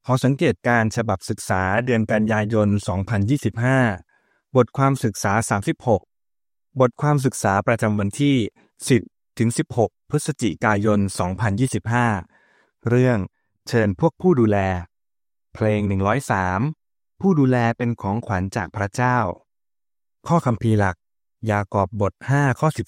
ขอสังเกตการฉบับศึกษาเดือนกันยายน 2025 บทความศึกษา 36 บทความศึกษาประจำวันที่ 10 ถึง 16 พฤศจิกายน 2025 เรื่องเชิญพวกผู้ดูแล เพลง 103 ผู้ดูแลเป็นของขวัญจากพระเจ้า ข้อคัมภีร์หลัก ยากอบบท 5 ข้อ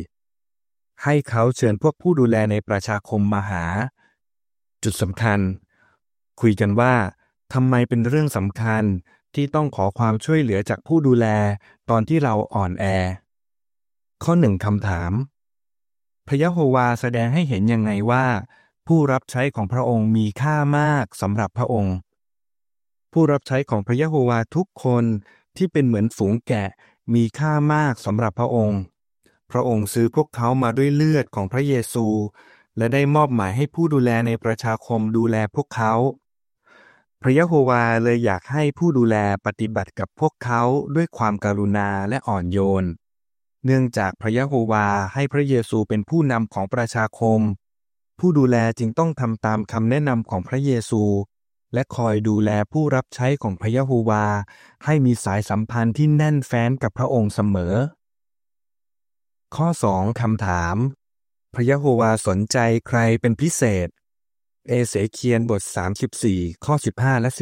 14 ให้เขาเชิญพวกผู้ดูแลในประชาคมมาหา จุดสำคัญคุยกันว่าทำไมเป็นเรื่องสำคัญที่ต้องขอความช่วยเหลือจากผู้ดูแลตอนที่เราอ่อนแอ ข้อ 1 คำถามพระยะโฮวาแสดงให้เห็นยังไงว่าผู้รับใช้ของพระองค์มีค่ามากสำหรับพระองค์ผู้รับใช้ของพระยะโฮวาทุกคนที่เป็นเหมือนฝูงแกะมีค่ามากสำหรับพระองค์พระองค์ซื้อพวกเขามาด้วยเลือดของพระเยซูและได้มอบหมายให้ผู้ดูแลในประชาคมดูแลพวกเขาพระยะโฮวาเลยอยากให้ผู้ดูแลปฏิบัติกับพวกเขาด้วยความกรุณาและอ่อนโยนเนื่องจากพระยะโฮวาให้พระเยซูเป็นผู้นำของประชาคมผู้ดูแลจึงต้องทำตามคำแนะนำของพระเยซูและคอยดูแลผู้รับใช้ของพระยะโฮวาให้มีสายสัมพันธ์ที่แน่นแฟ้นกับพระองค์เสมอข้อ 2 คำถามพระยะโฮวาสนใจใครเป็นพิเศษเอเสเคียลบท34ข้อ15และ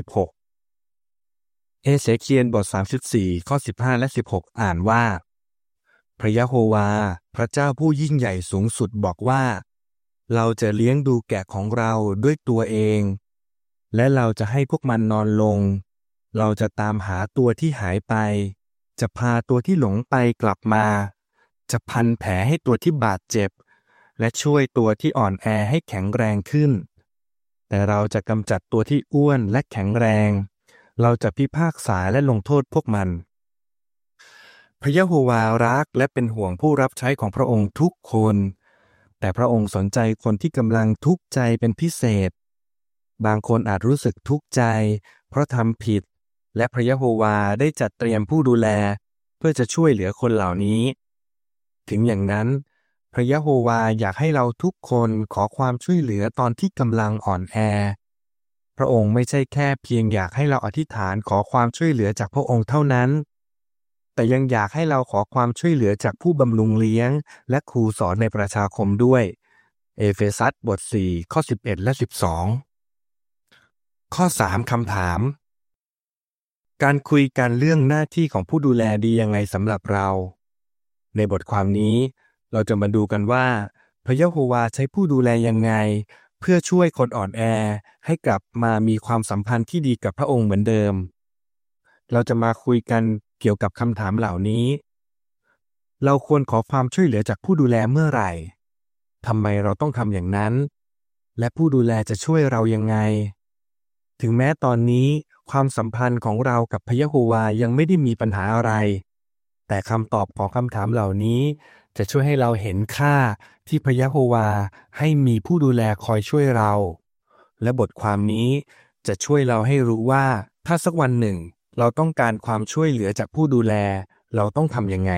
16เอเสเคียลบท34ข้อ15และ16อ่านว่าพระยะโฮวาพระเจ้าผู้ยิ่งใหญ่สูงสุดบอกว่าเราจะเลี้ยงดูแกะของเราด้วยตัวเองและเราจะให้พวกมันนอนลงเราจะตามหาตัวที่หายไปจะพาตัวที่หลงไปกลับมาจะพันแผลให้ตัวที่บาดเจ็บและช่วยตัวที่อ่อนแอให้แข็งแรงขึ้นแต่เราจะกำจัดตัวที่อ้วนและแข็งแรงเราจะพิพากษาและลงโทษพวกมันพระยะโฮวารักและเป็นห่วงผู้รับใช้ของพระองค์ทุกคนแต่พระองค์สนใจคนที่กำลังทุกข์ใจเป็นพิเศษบางคนอาจรู้สึกทุกข์ใจเพราะทำผิดและพระยะโฮวาได้จัดเตรียมผู้ดูแลเพื่อจะช่วยเหลือคนเหล่านี้ถึงอย่างนั้นพระยะโฮวาอยากให้เราทุกคนขอความช่วยเหลือตอนที่กำลังอ่อนแอพระองค์ไม่ใช่แค่เพียงอยากให้เราอธิษฐานขอความช่วยเหลือจากพระองค์เท่านั้นแต่ยังอยากให้เราขอความช่วยเหลือจากผู้บำรุงเลี้ยงและครูสอนในประชาคมด้วยเอเฟซัสบท4ข้อ11และ12ข้อ 3 คำถามการคุยกันเรื่องหน้าที่ของผู้ดูแลดียังไงสำหรับเราในบทความนี้เราจะมาดูกันว่าพระยะโฮวาใช้ผู้ดูแลยังไงเพื่อช่วยคนอ่อนแอให้กลับมามีความสัมพันธ์ที่ดีกับพระองค์เหมือนเดิมเราจะมาคุยกันเกี่ยวกับคำถามเหล่านี้เราควรขอความช่วยเหลือจากผู้ดูแลเมื่อไหร่ทำไมเราต้องทำอย่างนั้นและผู้ดูแลจะช่วยเรายังไงถึงแม้ตอนนี้ความสัมพันธ์ของเรากับพระยะโฮวายังไม่ได้มีปัญหาอะไรแต่คำตอบของคำถามเหล่านี้จะช่วยให้เราเห็นค่าที่พระยะโฮวาให้มีผู้ดูแลคอยช่วยเราและบทความนี้จะช่วยเราให้รู้ว่าถ้าสักวันหนึ่งเราต้องการความช่วยเหลือจากผู้ดูแลเราต้องทำยังไง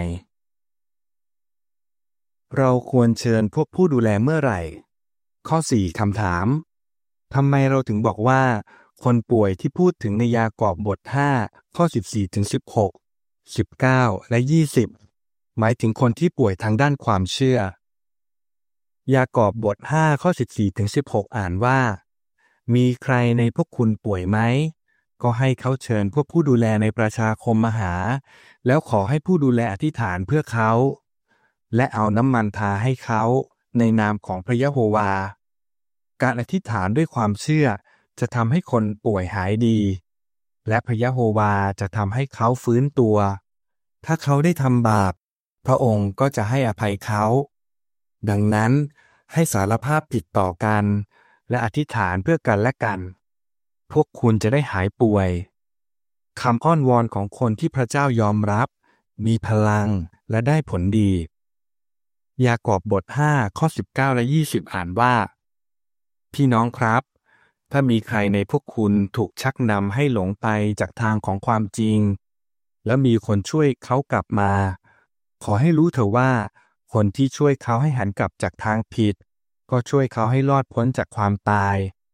เราควรเชิญพวกผู้ดูแลเมื่อไหร่ข้อ 4 คำถามทำไมเราถึงบอกว่าคนป่วยที่พูดถึงในยากอบบท5ข้อ14ถึง16 19และ20หมายถึงคนที่ป่วยทางด้านความเชื่อยากอบบท5ข้อ14ถึง16อ่านว่ามีใครในพวกคุณป่วยไหมก็ให้เขาเชิญพวกผู้ดูแลในประชาคมมาหาแล้วขอให้ผู้ดูแลอธิษฐานเพื่อเขาและเอาน้ำมันทาให้เขาในนามของพระยะโฮวาการอธิษฐานด้วยความเชื่อจะทำให้คนป่วยหายดีและพระยะโฮวาจะทำให้เขาฟื้นตัวถ้าเขาได้ทำบาปพระองค์ก็จะให้อภัยเขาดังนั้นให้สารภาพผิดต่อกันและอธิษฐานเพื่อกันและกันพวกคุณจะได้หายป่วยคำอ้อนวอนของคนที่พระเจ้ายอมรับมีพลังและได้ผลดียากอบบท5ข้อ19และ20อ่านว่าพี่น้องครับถ้ามีใครในพวกคุณถูกชักนำให้หลงไปจากทางของความจริงและมีคนช่วยเขากลับมาขอให้รู้เถอะว่าคนที่ช่วยเขาให้หันกลับจากทางผิดก็ช่วยเขาให้รอดพ้นจากความตาย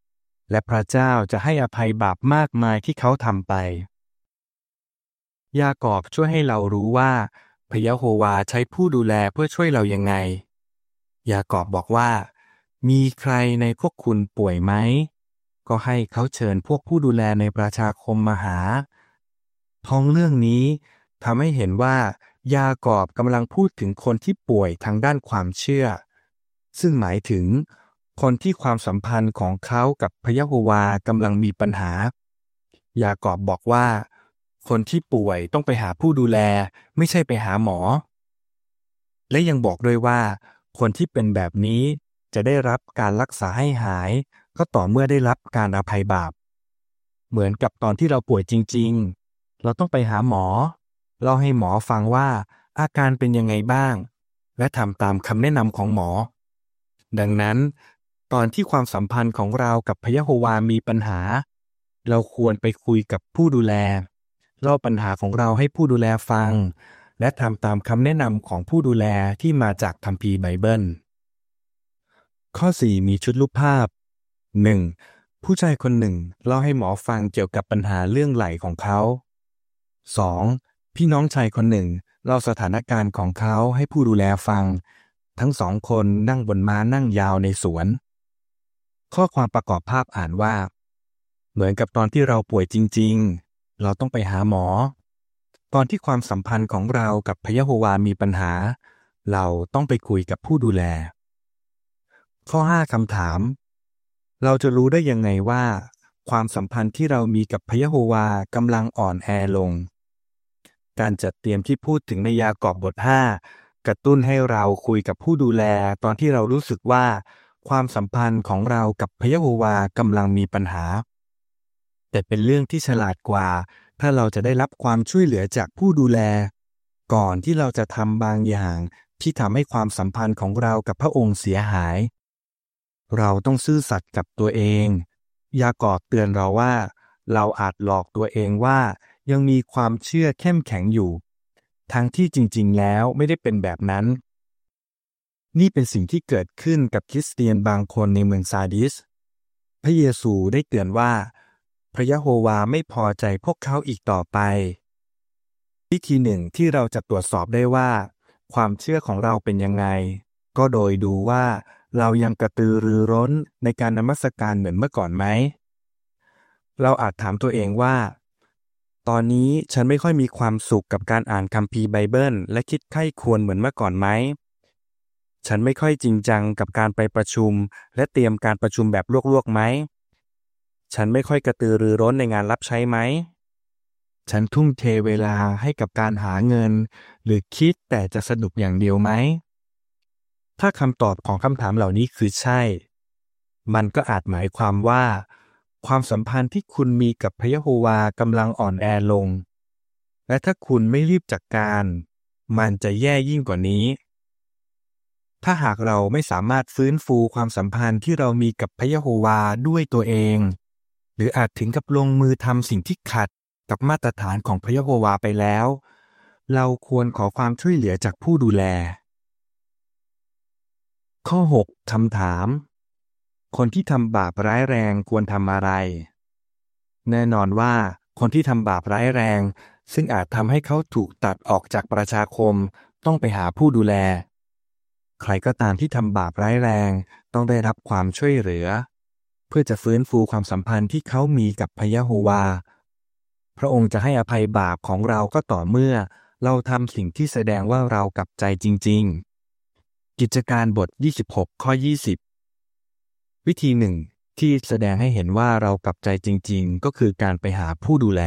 และพระเจ้าจะให้อภัยบาปมากมายที่เขาทำไปยากอบช่วยให้เรารู้ว่าพระยะโฮวาใช้ผู้ดูแลเพื่อช่วยเรายังไงยากอบบอกว่ามีใครในพวกคุณป่วยไหมก็ให้เขาเชิญพวกผู้ดูแลในประชาคมมาหาท้องเรื่องนี้ทำให้เห็นว่ายากอบกำลังพูดถึงคนที่ป่วยทางด้านความเชื่อซึ่งหมายถึงคนที่ความสัมพันธ์ของเขากับพระยะโฮวากำลังมีปัญหายากอบบอกว่าคนที่ป่วยต้องไปหาผู้ดูแลไม่ใช่ไปหาหมอและยังบอกด้วยว่าคนที่เป็นแบบนี้จะได้รับการรักษาให้หายก็ต่อเมื่อได้รับการอภัยบาปเหมือนกับตอนที่เราป่วยจริงๆเราต้องไปหาหมอเล่าให้หมอฟังว่าอาการเป็นยังไงบ้างและทำตามคำแนะนำของหมอดังนั้นตอนที่ความสัมพันธ์ของเรากับพระยะโฮวามีปัญหาเราควรไปคุยกับผู้ดูแลเล่าปัญหาของเราให้ผู้ดูแลฟังและทำตามคำแนะนำของผู้ดูแลที่มาจากคัมภีร์ไบเบิลข้อ 4 มีชุดรูปภาพ 1. ผู้ชายคนหนึ่งเล่าให้หมอฟังเกี่ยวกับปัญหาเรื่องไหล่ของเขา 2. พี่น้องชายคนหนึ่งเล่าสถานการณ์ของเขาให้ผู้ดูแลฟังทั้งสองคนนั่งบนม้านั่งยาวในสวนข้อความประกอบภาพอ่านว่าเหมือนกับตอนที่เราป่วยจริงๆเราต้องไปหาหมอตอนที่ความสัมพันธ์ของเรากับพระยะโฮวามีปัญหาเราต้องไปคุยกับผู้ดูแลข้อ 5 คำถามเราจะรู้ได้ยังไงว่าความสัมพันธ์ที่เรามีกับพระยะโฮวากำลังอ่อนแอลงการจัดเตรียมที่พูดถึงในยากอบบท 5 กระตุ้นให้เราคุยกับผู้ดูแลตอนที่เรารู้สึกว่าความสัมพันธ์ของเรากับพระยะโฮวากำลังมีปัญหาแต่เป็นเรื่องที่ฉลาดกว่าถ้าเราจะได้รับความช่วยเหลือจากผู้ดูแลก่อนที่เราจะทำบางอย่างที่ทำให้ความสัมพันธ์ของเรากับพระองค์เสียหายเราต้องซื่อสัตย์กับตัวเองยากอบเตือนเราว่าเราอาจหลอกตัวเองว่ายังมีความเชื่อเข้มแข็งอยู่ทั้งที่จริงๆแล้วไม่ได้เป็นแบบนั้นนี่เป็นสิ่งที่เกิดขึ้นกับคริสเตียนบางคนในเมืองซาร์ดิสพระเยซูได้เตือนว่าพระยะโฮวาไม่พอใจพวกเขาอีกต่อไปวิธีหนึ่งที่เราจะตรวจสอบได้ว่าความเชื่อของเราเป็นยังไงก็โดยดูว่าเรายังกระตือรือร้นในการนมัสการเหมือนเมื่อก่อนไหมเราอาจถามตัวเองว่าตอนนี้ฉันไม่ค่อยมีความสุขกับการอ่านคัมภีร์ไบเบิลและคิดใคร่ครวญเหมือนเมื่อก่อนไหมฉันไม่ค่อยจริงจังกับการไปประชุมและเตรียมการประชุมแบบลวกๆไหมฉันไม่ค่อยกระตือรือร้นในงานรับใช้ไหมฉันทุ่มเทเวลาให้กับการหาเงินหรือคิดแต่จะสนุกอย่างเดียวไหมถ้าคำตอบของคำถามเหล่านี้คือใช่มันก็อาจหมายความว่าความสัมพันธ์ที่คุณมีกับพระยะโฮวากำลังอ่อนแอลงและถ้าคุณไม่รีบจัดการมันจะแย่ยิ่งกว่านี้ถ้าหากเราไม่สามารถฟื้นฟูความสัมพันธ์ที่เรามีกับพระยะโฮวาด้วยตัวเองหรืออาจถึงกับลงมือทำสิ่งที่ขัดกับมาตรฐานของพระยะโฮวาไปแล้วเราควรขอความช่วยเหลือจากผู้ดูแลข้อ 6 คำถามคนที่ทำบาปร้ายแรงควรทำอะไรแน่นอนว่าคนที่ทำบาปร้ายแรงซึ่งอาจทำให้เขาถูกตัดออกจากประชาคมต้องไปหาผู้ดูแลใครก็ตามที่ทำบาปร้ายแรงต้องได้รับความช่วยเหลือเพื่อจะฟื้นฟูความสัมพันธ์ที่เขามีกับพระยะโฮวาพระองค์จะให้อภัยบาปของเราก็ต่อเมื่อเราทำสิ่งที่แสดงว่าเรากลับใจจริงๆกิจการบท 26 ข้อ 20วิธีหนึ่งที่แสดงให้เห็นว่าเรากลับใจจริงๆก็คือการไปหาผู้ดูแล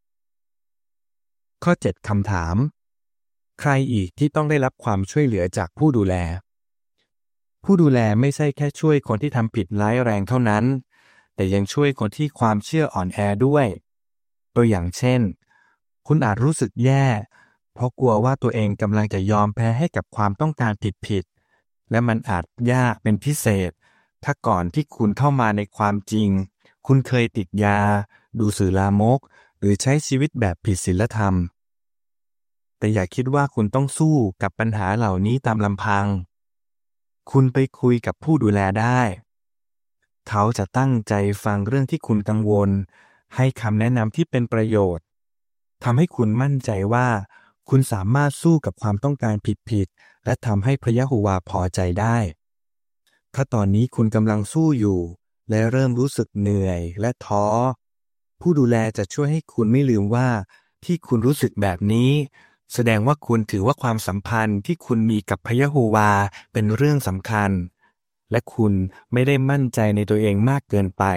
ข้อ 7 คำถามใครอีกที่ต้องได้รับความช่วยเหลือจากผู้ดูแลผู้ดูแลไม่ใช่แค่ช่วยคนที่ทำผิดร้ายแรงเท่านั้นแต่ยังช่วยคนที่ความเชื่ออ่อนแอด้วยตัวอย่างเช่นคุณอาจรู้สึกแย่เพราะกลัวว่าตัวเองกำลังจะยอมแพ้ให้กับความต้องการผิดๆและมันอาจยากเป็นพิเศษถ้าก่อนที่คุณเข้ามาในความจริงคุณเคยติดยาดูสื่อลามกหรือใช้ชีวิตแบบผิดศีลธรรมแต่อย่าคิดว่าคุณต้องสู้กับปัญหาเหล่านี้ตามลำพังคุณไปคุยกับผู้ดูแลได้เขาจะตั้งใจฟังเรื่องที่คุณกังวลให้คำแนะนำที่เป็นประโยชน์ทำให้คุณมั่นใจว่าคุณสามารถสู้กับความต้องการผิดๆและทำให้พระยะโฮวาพอใจได้ถ้าตอนนี้คุณกำลังสู้อยู่และเริ่มรู้สึกเหนื่อยและท้อผู้ดูแลจะช่วยให้คุณไม่ลืมว่าที่คุณรู้สึกแบบนี้แสดงว่าคุณถือว่าความสัมพันธ์ที่คุณมีกับพระยะโฮวาเป็นเรื่องสำคัญและคุณไม่ได้มั่นใจในตัวเองมากเกินไป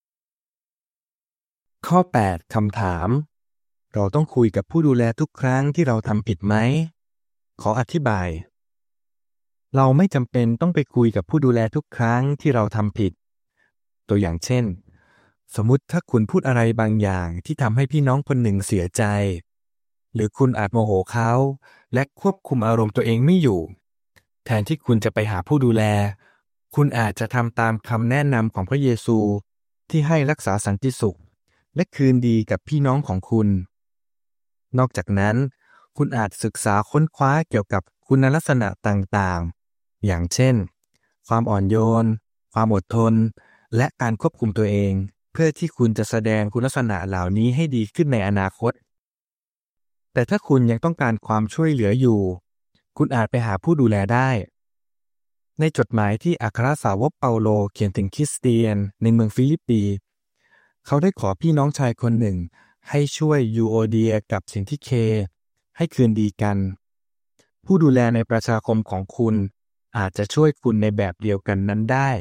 ข้อ 8 คำถามเราต้องคุยกับผู้ดูแลทุกครั้งที่เราทำผิดไหมขออธิบายเราไม่จำเป็นต้องไปคุยกับผู้ดูแลทุกครั้งที่เราทำผิดตัวอย่างเช่นสมมุติถ้าคุณพูดอะไรบางอย่างที่ทำให้พี่น้องคนหนึ่งเสียใจหรือคุณอาจโมโหเขาและควบคุมอารมณ์ตัวเองไม่อยู่แทนที่คุณจะไปหาผู้ดูแลคุณอาจจะทำตามคำแนะนำของพระเยซูที่ให้รักษาสันติสุขและคืนดีกับพี่น้องของคุณนอกจากนั้นคุณอาจศึกษาค้นคว้าเกี่ยวกับคุณลักษณะต่างๆอย่างเช่นความอ่อนโยนความอดทนและการควบคุมตัวเองเพื่อที่คุณจะแสดงคุณลักษณะเหล่านี้ให้ดีขึ้นในอนาคตแต่ถ้าคุณยังต้องการความช่วยเหลืออยู่คุณอาจไปหาผู้ดูแลได้ในจดหมายที่อัครสาวกเปาโลเขียนถึงคริสเตียนในเมืองฟิลิปปีเขาได้ขอพี่น้องชายคนหนึ่งให้ช่วยยูโอเดียกับซินทิเคให้คืนดีกันผู้ดูแลในประชาคมของคุณอาจจะช่วยคุณในแบบเดียวกันนั้นได้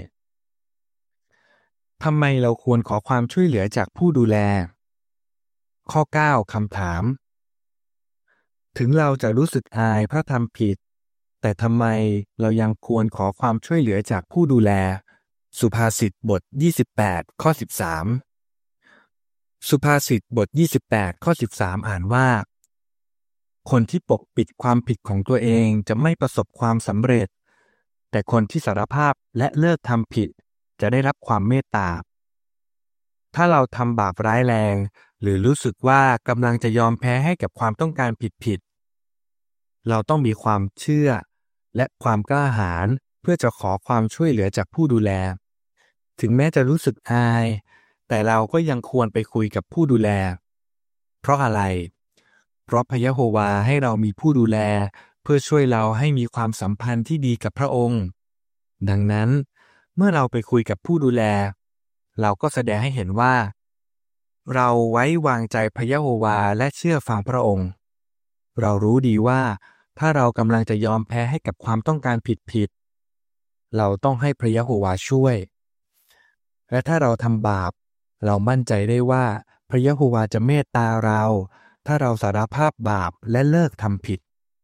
ทำไมเราควรขอความช่วยเหลือจากผู้ดูแลข้อ 9 คำถามถึงเราจะรู้สึกอายเพราะทำผิดแต่ทำไมเรายังควรขอความช่วยเหลือจากผู้ดูแลสุภาษิตบท28ข้อ13สุภาษิตบท28ข้อ13อ่านว่าคนที่ปกปิดความผิดของตัวเองจะไม่ประสบความสำเร็จแต่คนที่สารภาพและเลิกทำผิดจะได้รับความเมตตาถ้าเราทำบาปร้ายแรงหรือรู้สึกว่ากำลังจะยอมแพ้ให้กับความต้องการผิดเราต้องมีความเชื่อและความกล้าหาญเพื่อจะขอความช่วยเหลือจากผู้ดูแลถึงแม้จะรู้สึกอายแต่เราก็ยังควรไปคุยกับผู้ดูแลเพราะอะไรเพราะพระยะโฮวาให้เรามีผู้ดูแลเพื่อช่วยเราให้มีความสัมพันธ์ที่ดีกับพระองค์ดังนั้นเมื่อเราไปคุยกับผู้ดูแลเราก็แสดงให้เห็นว่าเราไว้วางใจพระยะโฮวาและเชื่อฟังพระองค์เรารู้ดีว่าถ้าเรากำลังจะยอมแพ้ให้กับความต้องการผิดเราต้องให้พระยะโฮวาช่วยและถ้าเราทำบาปเรามั่นใจได้ว่าพระยะโฮวาจะเมตตาเราถ้าเราสารภาพบาปและเลิกทำผิด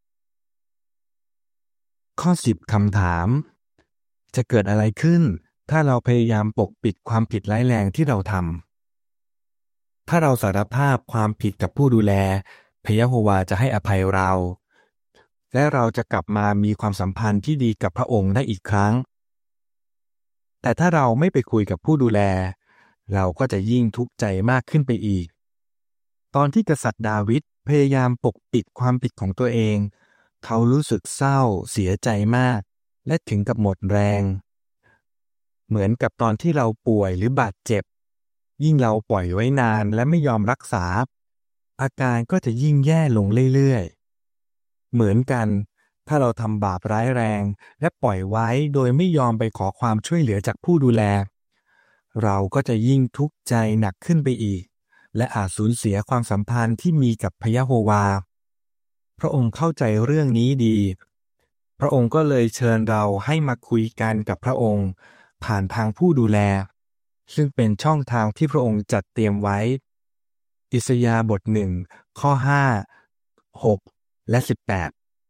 ข้อ 10 คำถามจะเกิดอะไรขึ้นถ้าเราพยายามปกปิดความผิดร้ายแรงที่เราทำถ้าเราสารภาพความผิดกับผู้ดูแลพระยะโฮวาจะให้อภัยเราและเราจะกลับมามีความสัมพันธ์ที่ดีกับพระองค์ได้อีกครั้งแต่ถ้าเราไม่ไปคุยกับผู้ดูแลเราก็จะยิ่งทุกข์ใจมากขึ้นไปอีกตอนที่กษัตริย์ดาวิดพยายามปกปิดความผิดของตัวเองเขารู้สึกเศร้าเสียใจมากและถึงกับหมดแรงเหมือนกับตอนที่เราป่วยหรือบาดเจ็บยิ่งเราปล่อยไว้นานและไม่ยอมรักษาอาการก็จะยิ่งแย่ลงเรื่อยๆเหมือนกันถ้าเราทำบาปร้ายแรงและปล่อยไว้โดยไม่ยอมไปขอความช่วยเหลือจากผู้ดูแลเราก็จะยิ่งทุกข์ใจหนักขึ้นไปอีกและอาจสูญเสียความสัมพันธ์ที่มีกับพระยะโฮวาพระองค์เข้าใจเรื่องนี้ดีพระองค์ก็เลยเชิญเราให้มาคุยกันกับพระองค์ผ่านทางผู้ดูแลซึ่งเป็นช่องทางที่พระองค์จัดเตรียมไว้อิสยาห์บท1ข้อ5 6และ18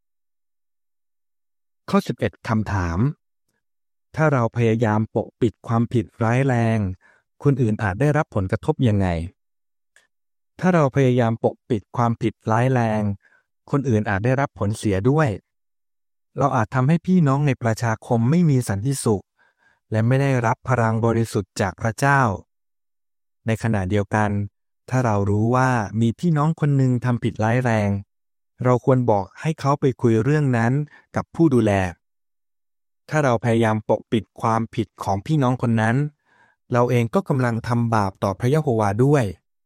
ข้อ 11 คำถามถ้าเราพยายามปกปิดความผิดร้ายแรงคนอื่นอาจได้รับผลกระทบยังไงถ้าเราพยายามปกปิดความผิดร้ายแรงคนอื่นอาจได้รับผลเสียด้วยเราอาจทำให้พี่น้องในประชาคมไม่มีสันติสุขและไม่ได้รับพลังบริสุทธิ์จากพระเจ้าในขณะเดียวกันถ้าเรารู้ว่ามีพี่น้องคนหนึ่งทำผิดร้ายแรงเราควรบอกให้เขาไปคุยเรื่องนั้นกับผู้ดูแลถ้าเราพยายามปกปิดความผิดของพี่น้องคนนั้นเราเองก็กำลังทำบาปต่อพระยะโฮวาด้วย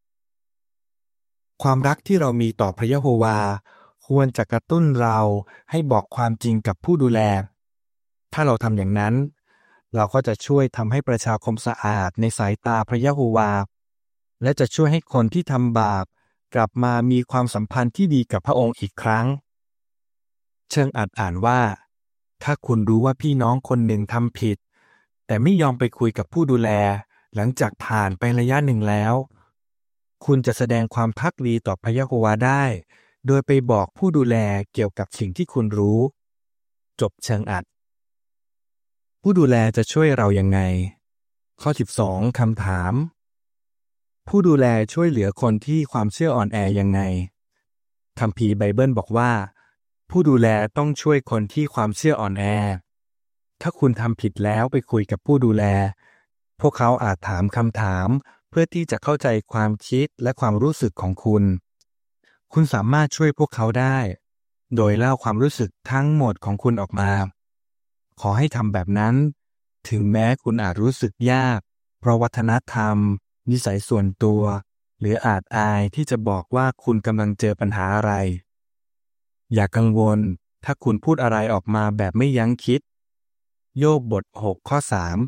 ความรักที่เรามีต่อพระยะโฮวาควรจะกระตุ้นเราให้บอกความจริงกับผู้ดูแลถ้าเราทำอย่างนั้นเราก็จะช่วยทำให้ประชาคมสะอาดในสายตาพระยะโฮวาและจะช่วยให้คนที่ทำบาปกลับมามีความสัมพันธ์ที่ดีกับพระองค์อีกครั้งเชิงอ่านว่าถ้าคุณรู้ว่าพี่น้องคนหนึ่งทำผิดแต่ไม่ยอมไปคุยกับผู้ดูแลหลังจากผ่านไประยะหนึ่งแล้วคุณจะแสดงความภักดีต่อพระยะโฮวาได้โดยไปบอกผู้ดูแลเกี่ยวกับสิ่งที่คุณรู้จบเชิงอัดผู้ดูแลจะช่วยเรายังไงข้อ12คำถามผู้ดูแลช่วยเหลือคนที่ความเชื่ออ่อนแอยังไงคัมภีร์ไบเบิลบอกว่าผู้ดูแลต้องช่วยคนที่ความเชื่ออ่อนแอถ้าคุณทำผิดแล้วไปคุยกับผู้ดูแลพวกเขาอาจถามคำถามเพื่อที่จะเข้าใจความคิดและความรู้สึกของคุณสามารถช่วยพวกเขาได้โดยเล่าความรู้สึกทั้งหมดของคุณออกมาขอให้ทำแบบนั้นถึงแม้คุณอาจรู้สึกยากเพราะวัฒนธรรมนิสัยส่วนตัวหรืออาจอายที่จะบอกว่าคุณกำลังเจอปัญหาอะไรอย่ากังวลถ้าคุณพูดอะไรออกมาแบบไม่ยั้งคิดโยบบท6ข้อ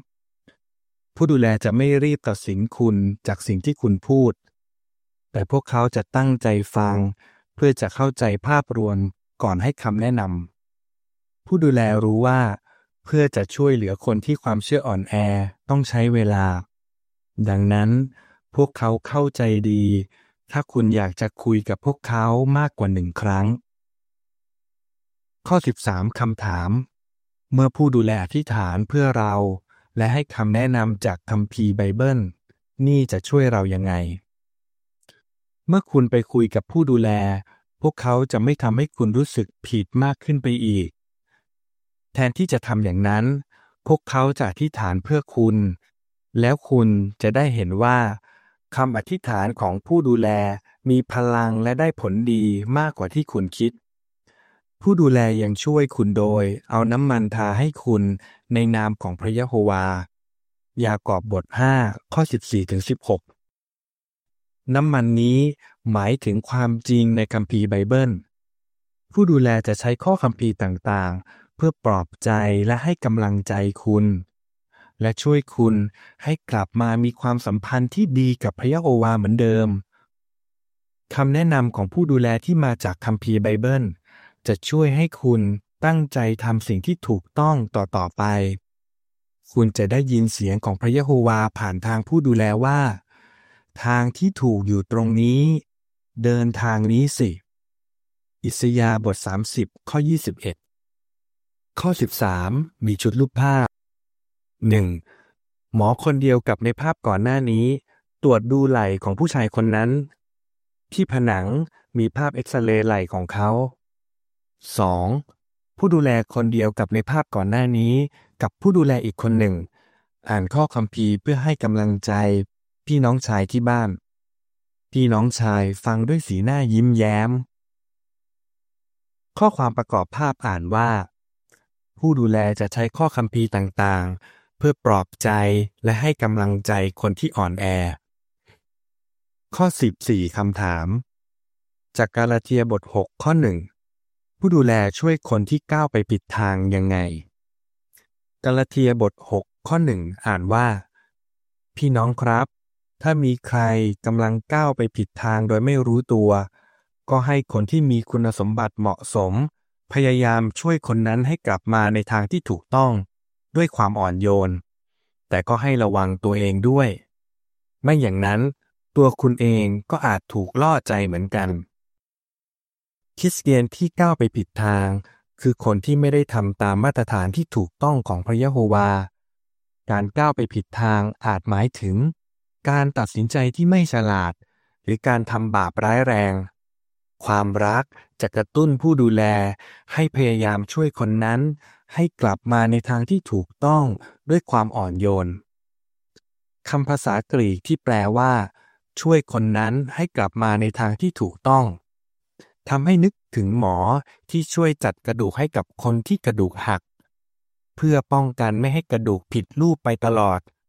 3ผู้ดูแลจะไม่รีบตัดสินคุณจากสิ่งที่คุณพูดแต่พวกเขาจะตั้งใจฟังเพื่อจะเข้าใจภาพรวมก่อนให้คำแนะนำผู้ดูแลรู้ว่าเพื่อจะช่วยเหลือคนที่ความเชื่ออ่อนแอต้องใช้เวลาดังนั้นพวกเขาเข้าใจดีถ้าคุณอยากจะคุยกับพวกเขามากกว่า1ครั้งข้อ13คำถามเมื่อผู้ดูแลอธิษฐานเพื่อเราและให้คำแนะนำจากคัมภีร์ไบเบิลนี่จะช่วยเรายังไงเมื่อคุณไปคุยกับผู้ดูแลพวกเขาจะไม่ทำให้คุณรู้สึกผิดมากขึ้นไปอีกแทนที่จะทำอย่างนั้นพวกเขาจะอธิษฐานเพื่อคุณแล้วคุณจะได้เห็นว่าคำอธิษฐานของผู้ดูแลมีพลังและได้ผลดีมากกว่าที่คุณคิดผู้ดูแลยังช่วยคุณโดยเอาน้ำมันทาให้คุณในนามของพระยะโฮวายากอบบท5ข้อ14-16น้ำมันนี้หมายถึงความจริงในคัมภีร์ไบเบิลผู้ดูแลจะใช้ข้อคัมภีร์ต่างๆเพื่อปลอบใจและให้กำลังใจคุณและช่วยคุณให้กลับมามีความสัมพันธ์ที่ดีกับพระยะโฮวาเหมือนเดิมคำแนะนำของผู้ดูแลที่มาจากคัมภีร์ไบเบิลจะช่วยให้คุณตั้งใจทำสิ่งที่ถูกต้องต่อไปคุณจะได้ยินเสียงของพระยะโฮวาผ่านทางผู้ดูแลว่าทางที่ถูกอยู่ตรงนี้เดินทางนี้สิอิสยาห์บท30ข้อ21ข้อ13มีชุดรูปภาพ 1. หมอคนเดียวกับในภาพก่อนหน้านี้ตรวจดูไหล่ของผู้ชายคนนั้นที่ผนังมีภาพเอ็กซเรย์ไหล่ของเขา 2. ผู้ดูแลคนเดียวกับในภาพก่อนหน้านี้กับผู้ดูแลอีกคนหนึ่งอ่านข้อคัมภีร์เพื่อให้กำลังใจพี่น้องชายที่บ้านพี่น้องชายฟังด้วยสีหน้ายิ้มแย้มข้อความประกอบภาพอ่านว่าผู้ดูแลจะใช้ข้อคัมภีร์ต่างๆเพื่อปลอบใจและให้กำลังใจคนที่อ่อนแอข้อ14คำถามจากกาลาเทียบท6ข้อ1ผู้ดูแลช่วยคนที่ก้าวไปผิดทางยังไงกาลาเทียบท6ข้อ1อ่านว่าพี่น้องครับถ้ามีใครกำลังก้าวไปผิดทางโดยไม่รู้ตัวก็ให้คนที่มีคุณสมบัติเหมาะสมพยายามช่วยคนนั้นให้กลับมาในทางที่ถูกต้องด้วยความอ่อนโยนแต่ก็ให้ระวังตัวเองด้วยไม่อย่างนั้นตัวคุณเองก็อาจถูกล่อใจเหมือนกันคริสเตียนที่ก้าวไปผิดทางคือคนที่ไม่ได้ทำตามมาตรฐานที่ถูกต้องของพระยะโฮวาการก้าวไปผิดทางอาจหมายถึงการตัดสินใจที่ไม่ฉลาดหรือการทำบาปร้ายแรงความรักจะกระตุ้นผู้ดูแลให้พยายามช่วยคนนั้นให้กลับมาในทางที่ถูกต้องด้วยความอ่อนโยนคำภาษากรีกที่แปลว่าช่วยคนนั้นให้กลับมาในทางที่ถูกต้องทำให้นึกถึงหมอที่ช่วยจัดกระดูกให้กับคนที่กระดูกหักเพื่อป้องกันไม่ให้กระดูกผิดรูปไปตลอด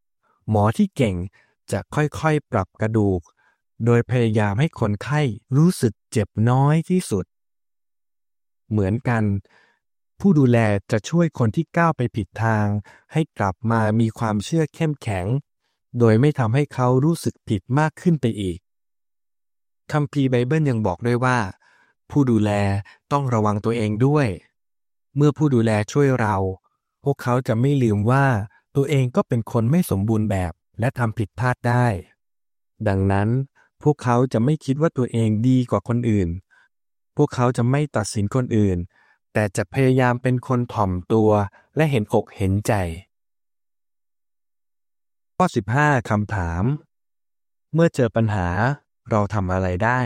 หมอที่เก่งจะค่อยๆปรับกระดูกโดยพยายามให้คนไข้รู้สึกเจ็บน้อยที่สุดเหมือนกันผู้ดูแลจะช่วยคนที่ก้าวไปผิดทางให้กลับมามีความเชื่อเข้มแข็งโดยไม่ทำให้เขารู้สึกผิดมากขึ้นไปอีกคัมภีร์ไบเบิลยังบอกด้วยว่าผู้ดูแลต้องระวังตัวเองด้วยเมื่อผู้ดูแลช่วยเราพวกเขาจะไม่ลืมว่าตัวเองก็เป็นคนไม่สมบูรณ์แบบและทำผิดพลาดได้ดังนั้นพวกเขาจะไม่คิดว่าตัวเองดีกว่าคนอื่นพวกเขาจะไม่ตัดสินคนอื่นแต่จะพยายามเป็นคนถ่อมตัวและเห็นอกเห็นใจข้อ15คำถามเมื่อเจอปัญหาเราทำอะไรได้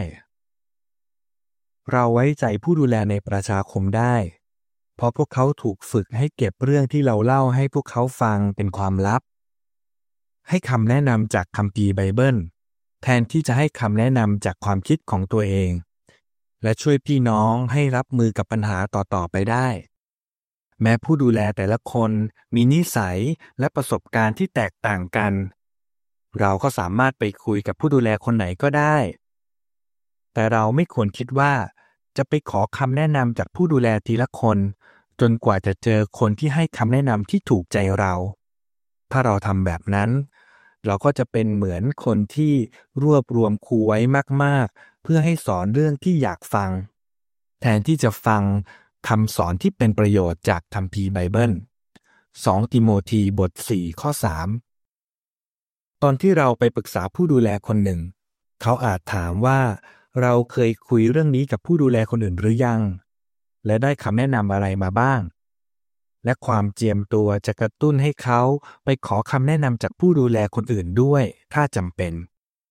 เราไว้ใจผู้ดูแลในประชาคมได้เพราะพวกเขาถูกฝึกให้เก็บเรื่องที่เราเล่าให้พวกเขาฟังเป็นความลับให้คำแนะนำจากคัมภีร์ไบเบิลแทนที่จะให้คำแนะนำจากความคิดของตัวเองและช่วยพี่น้องให้รับมือกับปัญหาต่อๆไปได้แม้ผู้ดูแลแต่ละคนมีนิสัยและประสบการณ์ที่แตกต่างกันเราก็สามารถไปคุยกับผู้ดูแลคนไหนก็ได้แต่เราไม่ควรคิดว่าจะไปขอคำแนะนำจากผู้ดูแลทีละคนจนกว่าจะเจอคนที่ให้คำแนะนำที่ถูกใจเราถ้าเราทำแบบนั้นเราก็จะเป็นเหมือนคนที่รวบรวมครูไว้มากๆเพื่อให้สอนเรื่องที่อยากฟังแทนที่จะฟังคำสอนที่เป็นประโยชน์จากคัมภีร์ไบเบิล2ติโมธีบท4ข้อ3ตอนที่เราไปปรึกษาผู้ดูแลคนหนึ่งเขาอาจถามว่าเราเคยคุยเรื่องนี้กับผู้ดูแลคนอื่นหรือยังและได้คำแนะนำอะไรมาบ้างและความเจียมตัวจะกระตุ้นให้เขาไปขอคำแนะนำจากผู้ดูแลคนอื่นด้วยถ้าจำเป็น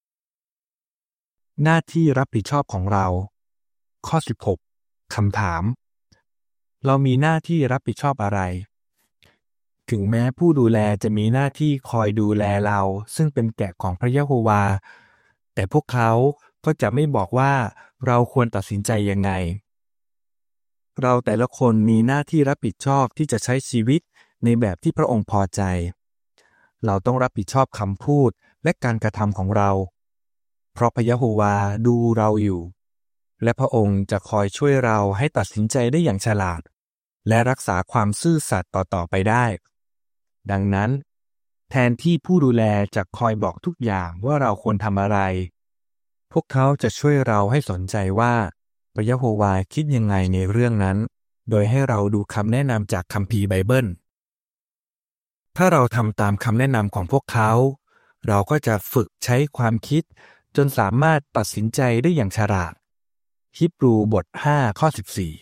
หน้าที่รับผิดชอบของเราข้อ16คำถามเรามีหน้าที่รับผิดชอบอะไรถึงแม้ผู้ดูแลจะมีหน้าที่คอยดูแลเราซึ่งเป็นแกะของพระยะโฮวาแต่พวกเขาก็จะไม่บอกว่าเราควรตัดสินใจยังไงเราแต่ละคนมีหน้าที่รับผิดชอบที่จะใช้ชีวิตในแบบที่พระองค์พอใจเราต้องรับผิดชอบคำพูดและการกระทำของเราเพราะพระยะโฮวาดูเราอยู่และพระองค์จะคอยช่วยเราให้ตัดสินใจได้อย่างฉลาดและรักษาความซื่อสัตย์ต่อไปได้ดังนั้นแทนที่ผู้ดูแลจะคอยบอกทุกอย่างว่าเราควรทำอะไรพวกเขาจะช่วยเราให้สนใจว่าพระยะโฮวาคิดยังไงในเรื่องนั้นโดยให้เราดูคำแนะนำจากคัมภีร์ไบเบิลถ้าเราทำตามคำแนะนำของพวกเขาเราก็จะฝึกใช้ความคิดจนสามารถตัดสินใจได้อย่างฉลาดฮีบรูบท5ข้อ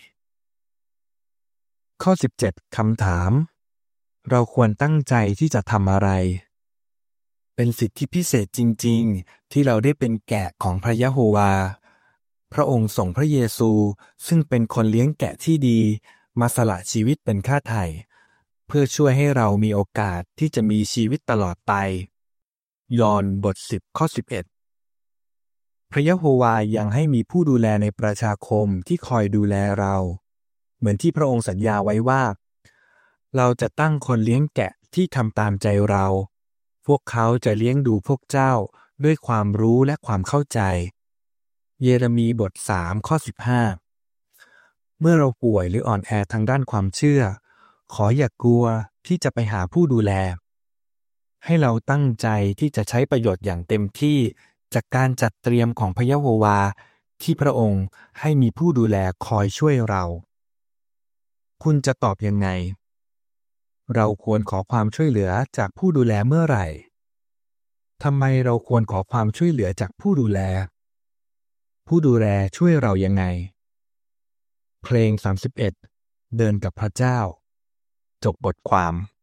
14ข้อ17คำถามเราควรตั้งใจที่จะทำอะไรเป็นสิทธิพิเศษจริงๆที่เราได้เป็นแกะของพระยะโฮวาพระองค์ส่งพระเยซูซึ่งเป็นคนเลี้ยงแกะที่ดีมาสละชีวิตเป็นค่าไถ่เพื่อช่วยให้เรามีโอกาสที่จะมีชีวิตตลอดไปยอห์นบท10ข้อ11พระยะโฮวายังให้มีผู้ดูแลในประชาคมที่คอยดูแลเราเหมือนที่พระองค์สัญญาไว้ว่าเราจะตั้งคนเลี้ยงแกะที่ทำตามใจเราพวกเขาจะเลี้ยงดูพวกเจ้าด้วยความรู้และความเข้าใจเยเรมีบท3ข้อ15เมื่อเราป่วยหรืออ่อนแอทางด้านความเชื่อขออย่ากลัวที่จะไปหาผู้ดูแลให้เราตั้งใจที่จะใช้ประโยชน์อย่างเต็มที่จากการจัดเตรียมของพระยะโฮวาที่พระองค์ให้มีผู้ดูแลคอยช่วยเราคุณจะตอบยังไงเราควรขอความช่วยเหลือจากผู้ดูแลเมื่อไหร่ทำไมเราควรขอความช่วยเหลือจากผู้ดูแลผู้ดูแลช่วยเรายังไงเพลง31เดินกับพระเจ้าจบบทความ